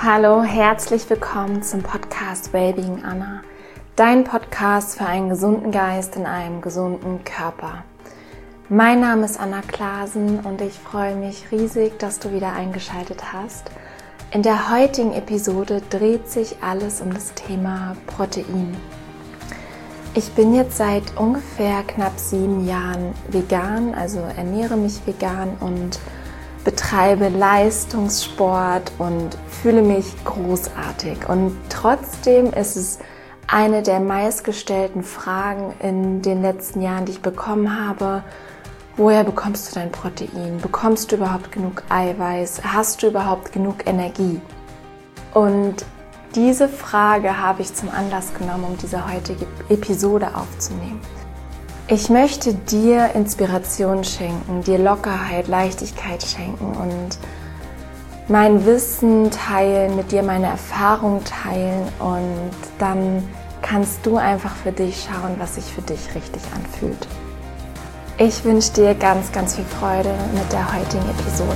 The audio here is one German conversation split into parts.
Hallo, herzlich willkommen zum Podcast Wellbeing Anna, dein Podcast für einen gesunden Geist in einem gesunden Körper. Mein Name ist Anna Klasen und ich freue mich riesig, dass du wieder eingeschaltet hast. In der heutigen Episode dreht sich alles um das Thema Protein. Ich bin jetzt seit ungefähr knapp 7 Jahren vegan, also ernähre mich vegan und betreibe Leistungssport und fühle mich großartig. Und trotzdem ist es eine der meistgestellten Fragen in den letzten Jahren, die ich bekommen habe: Woher bekommst du dein Protein? Bekommst du überhaupt genug Eiweiß? Hast du überhaupt genug Energie? Und diese Frage habe ich zum Anlass genommen, um diese heutige Episode aufzunehmen. Ich möchte dir Inspiration schenken, dir Lockerheit, Leichtigkeit schenken und mein Wissen teilen, mit dir meine Erfahrung teilen, und dann kannst du einfach für dich schauen, was sich für dich richtig anfühlt. Ich wünsche dir ganz, ganz viel Freude mit der heutigen Episode.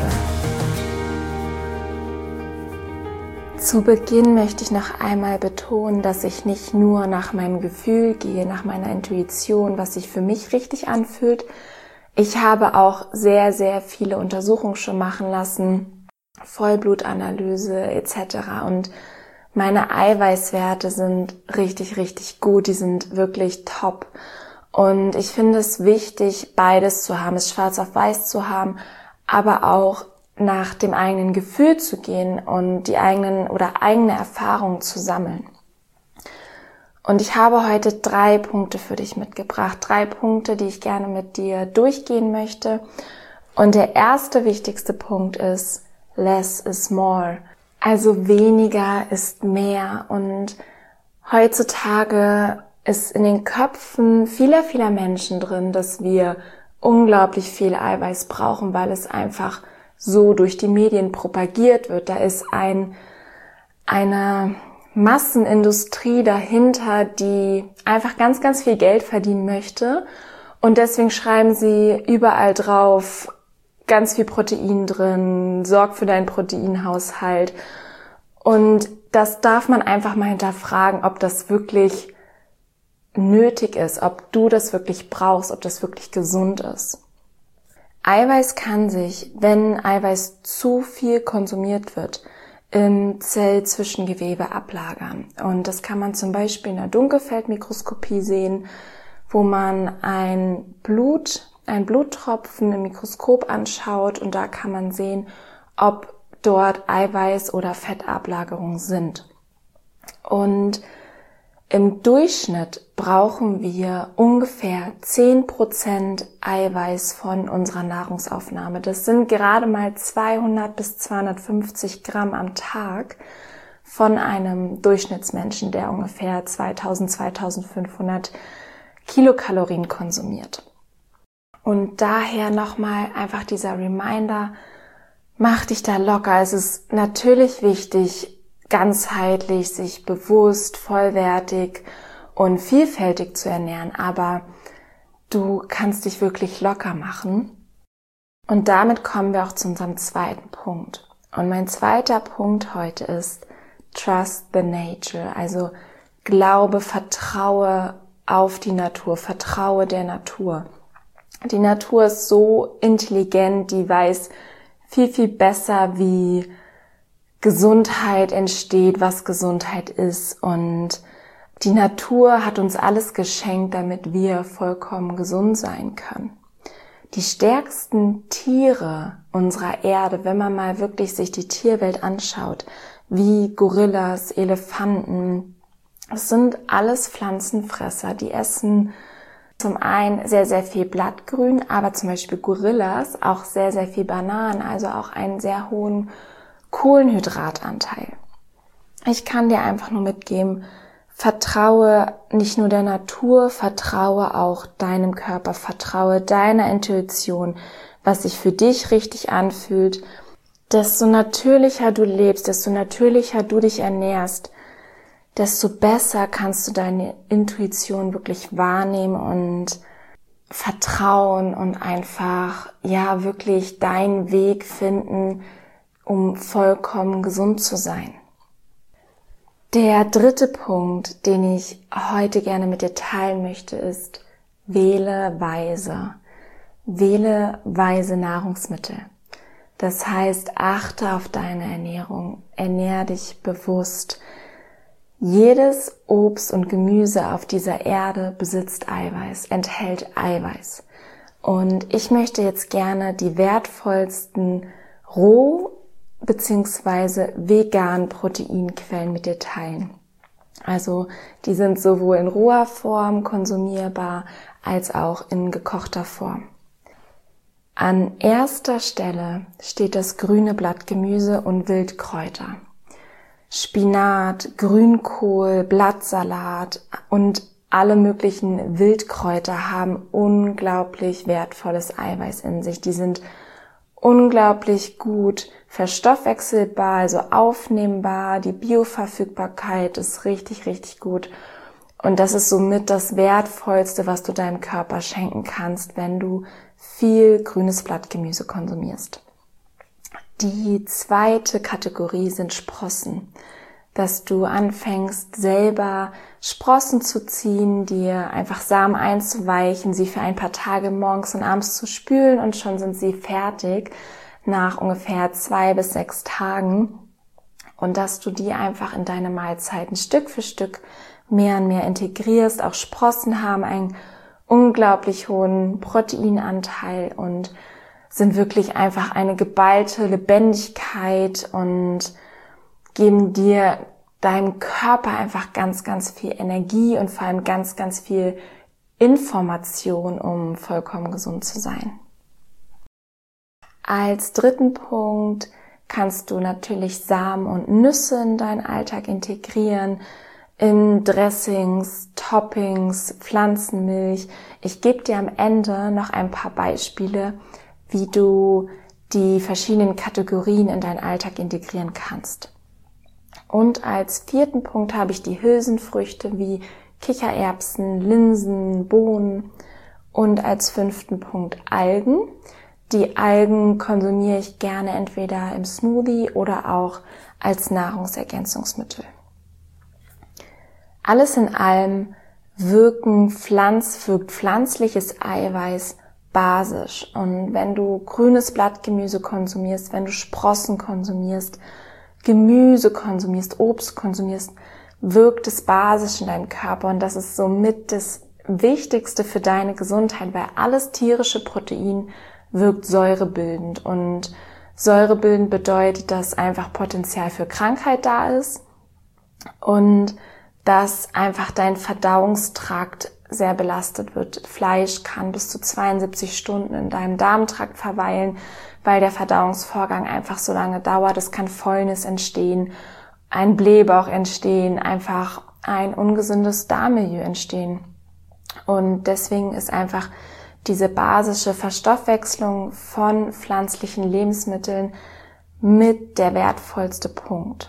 Zu Beginn möchte ich noch einmal betonen, dass ich nicht nur nach meinem Gefühl gehe, nach meiner Intuition, was sich für mich richtig anfühlt. Ich habe auch sehr, sehr viele Untersuchungen schon machen lassen, Vollblutanalyse etc. Und meine Eiweißwerte sind richtig, richtig gut, die sind wirklich top. Und ich finde es wichtig, beides zu haben, es schwarz auf weiß zu haben, aber auch nach dem eigenen Gefühl zu gehen und die eigene Erfahrungen zu sammeln. Und ich habe heute 3 Punkte für dich mitgebracht, 3 Punkte, die ich gerne mit dir durchgehen möchte. Und der erste wichtigste Punkt ist: Less is more. Also weniger ist mehr. Und heutzutage ist in den Köpfen vieler Menschen drin, dass wir unglaublich viel Eiweiß brauchen, weil es einfach so durch die Medien propagiert wird. Da ist eine Massenindustrie dahinter, die einfach ganz, ganz viel Geld verdienen möchte. Und deswegen schreiben sie überall drauf: ganz viel Protein drin, sorg für deinen Proteinhaushalt. Und das darf man einfach mal hinterfragen, ob das wirklich nötig ist, ob du das wirklich brauchst, ob das wirklich gesund ist. Eiweiß kann sich, wenn Eiweiß zu viel konsumiert wird, im Zellzwischengewebe ablagern. Und das kann man zum Beispiel in der Dunkelfeldmikroskopie sehen, wo man einen Bluttropfen im Mikroskop anschaut, und da kann man sehen, ob dort Eiweiß- oder Fettablagerungen sind. Und im Durchschnitt brauchen wir ungefähr 10% Eiweiß von unserer Nahrungsaufnahme. Das sind gerade mal 200 bis 250 Gramm am Tag von einem Durchschnittsmenschen, der ungefähr 2500 Kilokalorien konsumiert. Und daher nochmal einfach dieser Reminder: Mach dich da locker. Es ist natürlich wichtig, ganzheitlich, sich bewusst, vollwertig und vielfältig zu ernähren, aber du kannst dich wirklich locker machen. Und damit kommen wir auch zu unserem zweiten Punkt. Und mein zweiter Punkt heute ist: Trust the nature, also glaube, vertraue auf die Natur, vertraue der Natur. Die Natur ist so intelligent, die weiß viel, viel besser, wie Gesundheit entsteht, was Gesundheit ist, und die Natur hat uns alles geschenkt, damit wir vollkommen gesund sein können. Die stärksten Tiere unserer Erde, wenn man mal wirklich sich die Tierwelt anschaut, wie Gorillas, Elefanten, das sind alles Pflanzenfresser, die essen zum einen sehr, sehr viel Blattgrün, aber zum Beispiel Gorillas auch sehr, sehr viel Bananen, also auch einen sehr hohen Kohlenhydratanteil. Ich kann dir einfach nur mitgeben: Vertraue nicht nur der Natur, vertraue auch deinem Körper, vertraue deiner Intuition, was sich für dich richtig anfühlt. Desto natürlicher du lebst, desto natürlicher du dich ernährst, desto besser kannst du deine Intuition wirklich wahrnehmen und vertrauen und einfach, wirklich deinen Weg finden, um vollkommen gesund zu sein. Der dritte Punkt, den ich heute gerne mit dir teilen möchte, ist: wähle weise. Wähle weise Nahrungsmittel. Das heißt, achte auf deine Ernährung, ernähr dich bewusst. Jedes Obst und Gemüse auf dieser Erde besitzt Eiweiß, enthält Eiweiß. Und ich möchte jetzt gerne die wertvollsten Roh- bzw. veganen Proteinquellen mit dir teilen. Also die sind sowohl in roher Form konsumierbar als auch in gekochter Form. An erster Stelle steht das grüne Blattgemüse und Wildkräuter. Spinat, Grünkohl, Blattsalat und alle möglichen Wildkräuter haben unglaublich wertvolles Eiweiß in sich. Die sind unglaublich gut verstoffwechselbar, also aufnehmbar. Die Bioverfügbarkeit ist richtig, richtig gut. Und das ist somit das Wertvollste, was du deinem Körper schenken kannst, wenn du viel grünes Blattgemüse konsumierst. Die zweite Kategorie sind Sprossen, dass du anfängst, selber Sprossen zu ziehen, dir einfach Samen einzuweichen, sie für ein paar Tage morgens und abends zu spülen und schon sind sie fertig nach ungefähr 2 bis 6 Tagen. Und dass du die einfach in deine Mahlzeiten Stück für Stück mehr und mehr integrierst. Auch Sprossen haben einen unglaublich hohen Proteinanteil und sind wirklich einfach eine geballte Lebendigkeit und geben dir, deinem Körper einfach ganz, ganz viel Energie und vor allem ganz, ganz viel Information, um vollkommen gesund zu sein. Als dritten Punkt kannst du natürlich Samen und Nüsse in deinen Alltag integrieren, in Dressings, Toppings, Pflanzenmilch. Ich gebe dir am Ende noch ein paar Beispiele, wie du die verschiedenen Kategorien in deinen Alltag integrieren kannst. Und als vierten Punkt habe ich die Hülsenfrüchte wie Kichererbsen, Linsen, Bohnen und als 5. Punkt Algen. Die Algen konsumiere ich gerne entweder im Smoothie oder auch als Nahrungsergänzungsmittel. Alles in allem wirkt pflanzliches Eiweiß basisch. Und wenn du grünes Blattgemüse konsumierst, wenn du Sprossen konsumierst, Gemüse konsumierst, Obst konsumierst, wirkt es basisch in deinem Körper. Und das ist somit das Wichtigste für deine Gesundheit, weil alles tierische Protein wirkt säurebildend. Und säurebildend bedeutet, dass einfach Potenzial für Krankheit da ist und dass einfach dein Verdauungstrakt sehr belastet wird. Fleisch kann bis zu 72 Stunden in deinem Darmtrakt verweilen, weil der Verdauungsvorgang einfach so lange dauert. Es kann Fäulnis entstehen, ein Blähbauch entstehen, einfach ein ungesundes Darmmilieu entstehen. Und deswegen ist einfach diese basische Verstoffwechslung von pflanzlichen Lebensmitteln mit der wertvollste Punkt.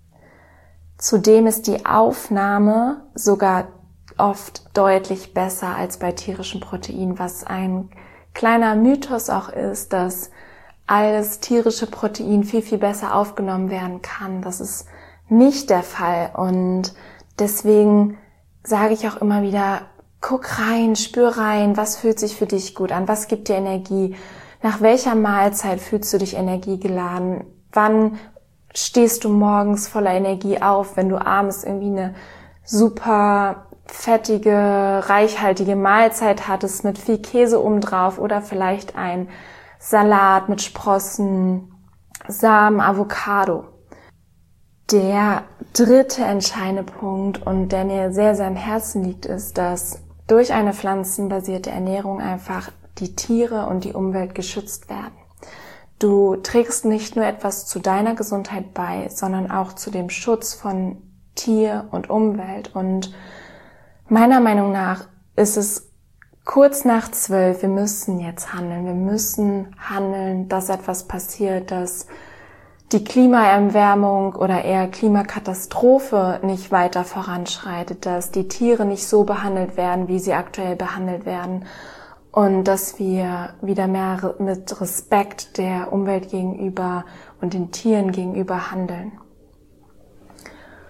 Zudem ist die Aufnahme sogar oft deutlich besser als bei tierischen Proteinen, was ein kleiner Mythos auch ist, dass alles tierische Protein viel, viel besser aufgenommen werden kann. Das ist nicht der Fall und deswegen sage ich auch immer wieder, guck rein, spür rein, was fühlt sich für dich gut an, was gibt dir Energie, nach welcher Mahlzeit fühlst du dich energiegeladen, wann stehst du morgens voller Energie auf, wenn du abends irgendwie eine super fettige, reichhaltige Mahlzeit hattest mit viel Käse obendrauf oder vielleicht ein Salat mit Sprossen, Samen, Avocado. Der dritte entscheidende Punkt und der mir sehr, sehr am Herzen liegt, ist, dass durch eine pflanzenbasierte Ernährung einfach die Tiere und die Umwelt geschützt werden. Du trägst nicht nur etwas zu deiner Gesundheit bei, sondern auch zu dem Schutz von Tier und Umwelt. Und meiner Meinung nach ist es kurz nach 12, wir müssen jetzt handeln. Wir müssen handeln, dass etwas passiert, dass die Klimaerwärmung oder eher Klimakatastrophe nicht weiter voranschreitet, dass die Tiere nicht so behandelt werden, wie sie aktuell behandelt werden und dass wir wieder mehr mit Respekt der Umwelt gegenüber und den Tieren gegenüber handeln.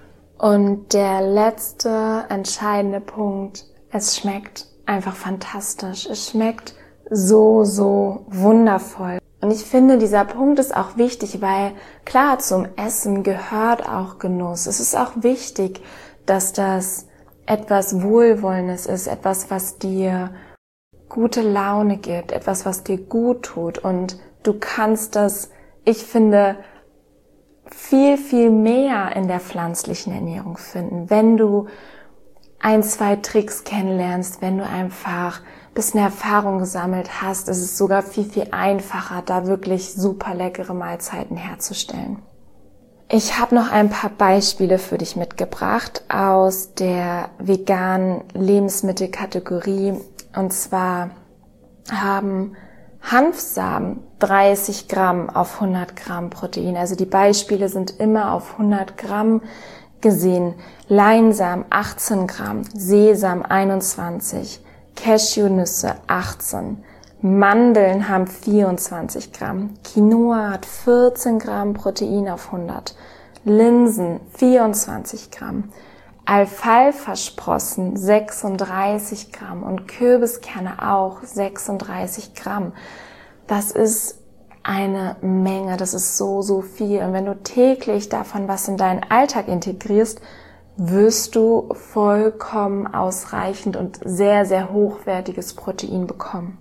Und der letzte entscheidende Punkt, es schmeckt einfach fantastisch. Es schmeckt so, so wundervoll. Und ich finde, dieser Punkt ist auch wichtig, weil klar, zum Essen gehört auch Genuss. Es ist auch wichtig, dass das etwas Wohlwollendes ist, etwas, was dir gute Laune gibt, etwas, was dir gut tut. Und du kannst das, ich finde, viel, viel mehr in der pflanzlichen Ernährung finden, wenn du 1, 2 Tricks kennenlernst, wenn du einfach ein bisschen Erfahrung gesammelt hast, ist es sogar viel, viel einfacher, da wirklich super leckere Mahlzeiten herzustellen. Ich habe noch ein paar Beispiele für dich mitgebracht aus der veganen Lebensmittelkategorie. Und zwar haben Hanfsamen 30 Gramm auf 100 Gramm Protein. Also die Beispiele sind immer auf 100 Gramm gesehen. Leinsamen 18 Gramm, Sesam 21, Cashewnüsse 18, Mandeln haben 24 Gramm, Quinoa hat 14 Gramm Protein auf 100, Linsen 24 Gramm, Alfalfa-Sprossen 36 Gramm und Kürbiskerne auch 36 Gramm. Das ist eine Menge, das ist so, so viel. Und wenn du täglich davon was in deinen Alltag integrierst, wirst du vollkommen ausreichend und sehr, sehr hochwertiges Protein bekommen.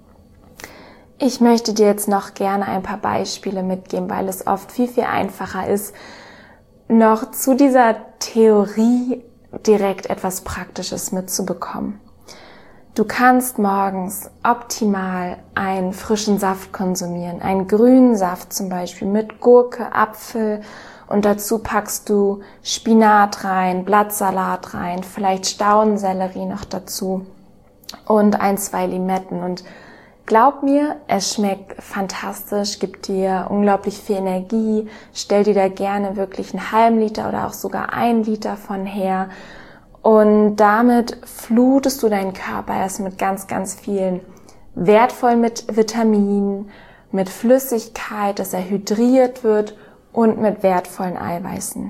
Ich möchte dir jetzt noch gerne ein paar Beispiele mitgeben, weil es oft viel, viel einfacher ist, noch zu dieser Theorie direkt etwas Praktisches mitzubekommen. Du kannst morgens optimal einen frischen Saft konsumieren, einen grünen Saft zum Beispiel mit Gurke, Apfel und dazu packst du Spinat rein, Blattsalat rein, vielleicht Staudensellerie noch dazu und 1, 2 Limetten. Und glaub mir, es schmeckt fantastisch, gibt dir unglaublich viel Energie. Stell dir da gerne wirklich einen halben Liter oder auch sogar 1 Liter von her. Und damit flutest du deinen Körper erst mit ganz, ganz vielen wertvollen mit Vitaminen, mit Flüssigkeit, dass er hydriert wird und mit wertvollen Eiweißen.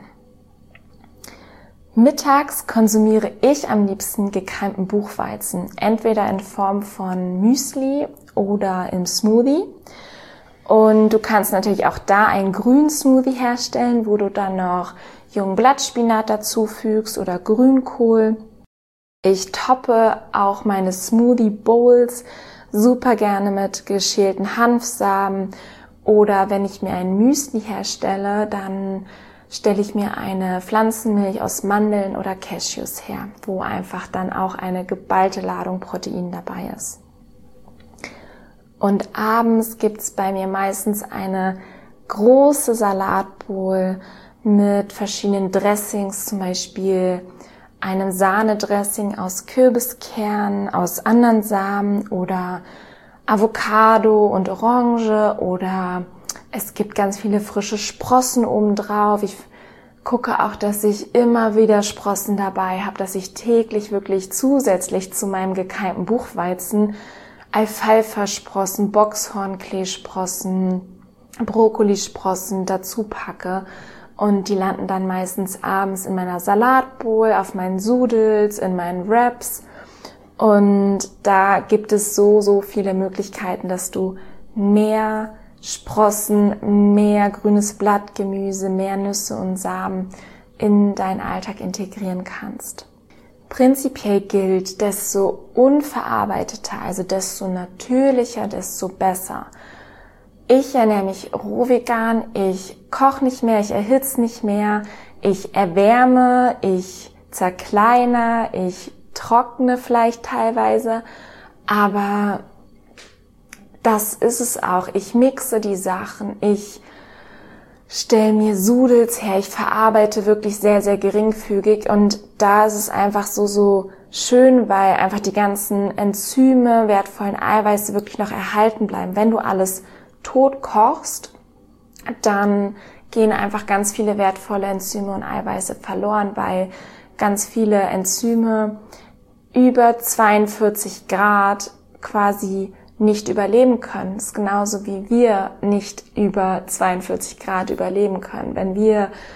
Mittags konsumiere ich am liebsten gekeimten Buchweizen, entweder in Form von Müsli oder im Smoothie. Und du kannst natürlich auch da einen grünen Smoothie herstellen, wo du dann noch jungen Blattspinat dazufügst oder Grünkohl. Ich toppe auch meine Smoothie Bowls super gerne mit geschälten Hanfsamen. Oder wenn ich mir ein Müsli herstelle, dann stelle ich mir eine Pflanzenmilch aus Mandeln oder Cashews her, wo einfach dann auch eine geballte Ladung Protein dabei ist. Und abends gibt's bei mir meistens eine große Salatbowl mit verschiedenen Dressings, zum Beispiel einem Sahnedressing aus Kürbiskernen, aus anderen Samen oder Avocado und Orange, oder es gibt ganz viele frische Sprossen obendrauf. Ich gucke auch, dass ich immer wieder Sprossen dabei habe, dass ich täglich wirklich zusätzlich zu meinem gekeimten Buchweizen Alfalfa-Sprossen, Boxhornkleesprossen, Brokkolisprossen dazu packe. Und die landen dann meistens abends in meiner Salatbowl, auf meinen Sudels, in meinen Wraps. Und da gibt es so, so viele Möglichkeiten, dass du mehr Sprossen, mehr grünes Blattgemüse, mehr Nüsse und Samen in deinen Alltag integrieren kannst. Prinzipiell gilt, desto unverarbeiteter, also desto natürlicher, desto besser. Ich ernähre mich roh vegan, ich koche nicht mehr, ich erhitze nicht mehr, ich erwärme, ich zerkleine, ich trockne vielleicht teilweise, aber das ist es auch. Ich mixe die Sachen, ich stelle mir Sudels her, ich verarbeite wirklich sehr, sehr geringfügig, und da ist es einfach so schön, weil einfach die ganzen Enzyme, wertvollen Eiweiße wirklich noch erhalten bleiben. Wenn du alles tot kochst, dann gehen einfach ganz viele wertvolle Enzyme und Eiweiße verloren, weil ganz viele Enzyme über 42 Grad quasi nicht überleben können. Das ist genauso wie wir nicht über 42 Grad überleben können. Wenn wir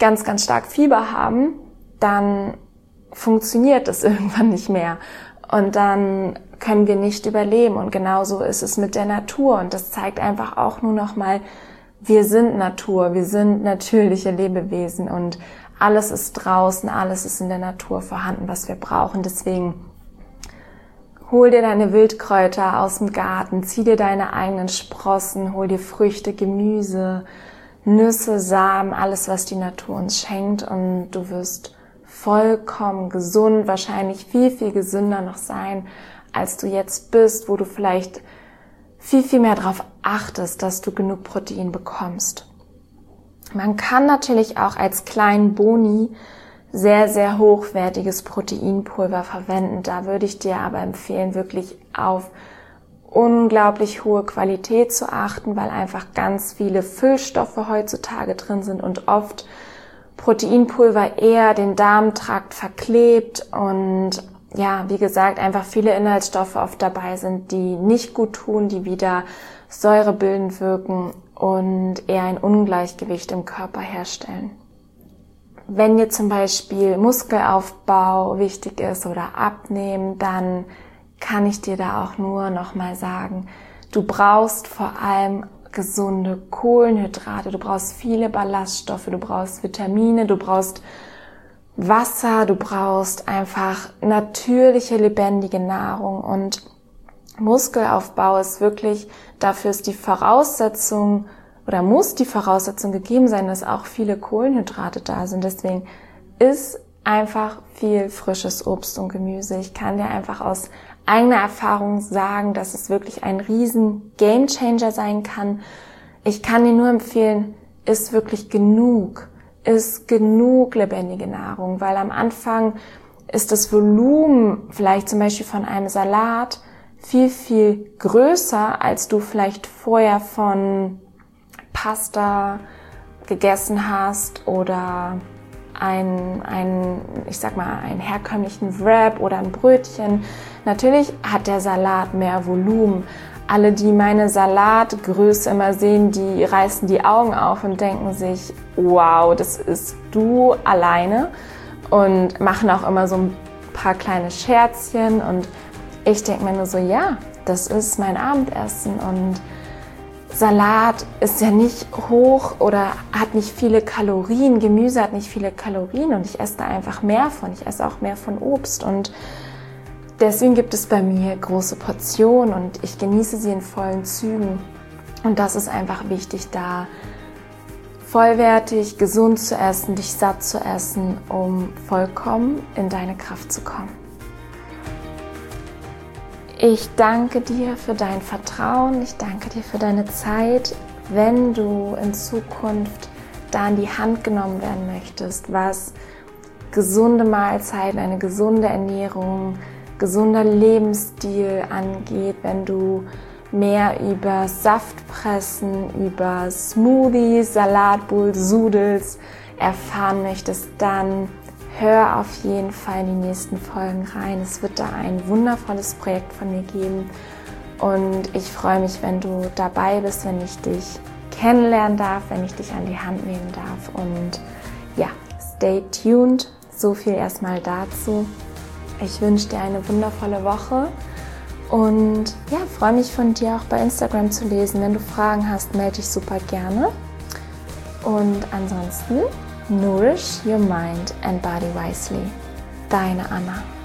ganz, ganz stark Fieber haben, dann funktioniert es irgendwann nicht mehr. Und dann können wir nicht überleben. Und genauso ist es mit der Natur. Und das zeigt einfach auch nur noch mal, wir sind Natur, wir sind natürliche Lebewesen und alles ist draußen, alles ist in der Natur vorhanden, was wir brauchen. Deswegen hol dir deine Wildkräuter aus dem Garten, zieh dir deine eigenen Sprossen, hol dir Früchte, Gemüse, Nüsse, Samen, alles, was die Natur uns schenkt, und du wirst vollkommen gesund, wahrscheinlich viel, viel gesünder noch sein, als du jetzt bist, wo du vielleicht viel, viel mehr darauf achtest, dass du genug Protein bekommst. Man kann natürlich auch als kleinen Boni sehr, sehr hochwertiges Proteinpulver verwenden. Da würde ich dir aber empfehlen, wirklich auf unglaublich hohe Qualität zu achten, weil einfach ganz viele Füllstoffe heutzutage drin sind und oft Proteinpulver eher den Darmtrakt verklebt und ja, wie gesagt, einfach viele Inhaltsstoffe oft dabei sind, die nicht gut tun, die wieder säurebildend wirken und eher ein Ungleichgewicht im Körper herstellen. Wenn dir zum Beispiel Muskelaufbau wichtig ist oder Abnehmen, dann kann ich dir da auch nur nochmal sagen, du brauchst vor allem gesunde Kohlenhydrate, du brauchst viele Ballaststoffe, du brauchst Vitamine, du brauchst Wasser, du brauchst einfach natürliche, lebendige Nahrung, und Muskelaufbau ist wirklich, dafür ist die Voraussetzung oder muss die Voraussetzung gegeben sein, dass auch viele Kohlenhydrate da sind. Deswegen ist einfach viel frisches Obst und Gemüse. Ich kann dir einfach aus eigener Erfahrung sagen, dass es wirklich ein riesen Gamechanger sein kann. Ich kann dir nur empfehlen, isst wirklich genug lebendige Nahrung, weil am Anfang ist das Volumen vielleicht zum Beispiel von einem Salat viel, viel größer, als du vielleicht vorher von Pasta gegessen hast oder einen herkömmlichen Wrap oder ein Brötchen. Natürlich hat der Salat mehr Volumen. Alle, die meine Salatgröße immer sehen, die reißen die Augen auf und denken sich, wow, das ist du alleine, und machen auch immer so ein paar kleine Scherzchen, und ich denke mir nur so, ja, das ist mein Abendessen, und Salat ist ja nicht hoch oder hat nicht viele Kalorien, Gemüse hat nicht viele Kalorien, und ich esse da einfach mehr von. Ich esse auch mehr von Obst, und deswegen gibt es bei mir große Portionen und ich genieße sie in vollen Zügen. Und das ist einfach wichtig, da vollwertig, gesund zu essen, dich satt zu essen, um vollkommen in deine Kraft zu kommen. Ich danke dir für dein Vertrauen, ich danke dir für deine Zeit. Wenn du in Zukunft da in die Hand genommen werden möchtest, was gesunde Mahlzeiten, eine gesunde Ernährung, gesunder Lebensstil angeht, wenn du mehr über Saftpressen, über Smoothies, Salatbowls, Sudels erfahren möchtest, dann hör auf jeden Fall in die nächsten Folgen rein. Es wird da ein wundervolles Projekt von mir geben, und ich freue mich, wenn du dabei bist, wenn ich dich kennenlernen darf, wenn ich dich an die Hand nehmen darf. Und ja, stay tuned. So viel erstmal dazu. Ich wünsche dir eine wundervolle Woche und ja, freue mich, von dir auch bei Instagram zu lesen. Wenn du Fragen hast, melde dich super gerne. Und ansonsten, nourish your mind and body wisely. Deine Anna.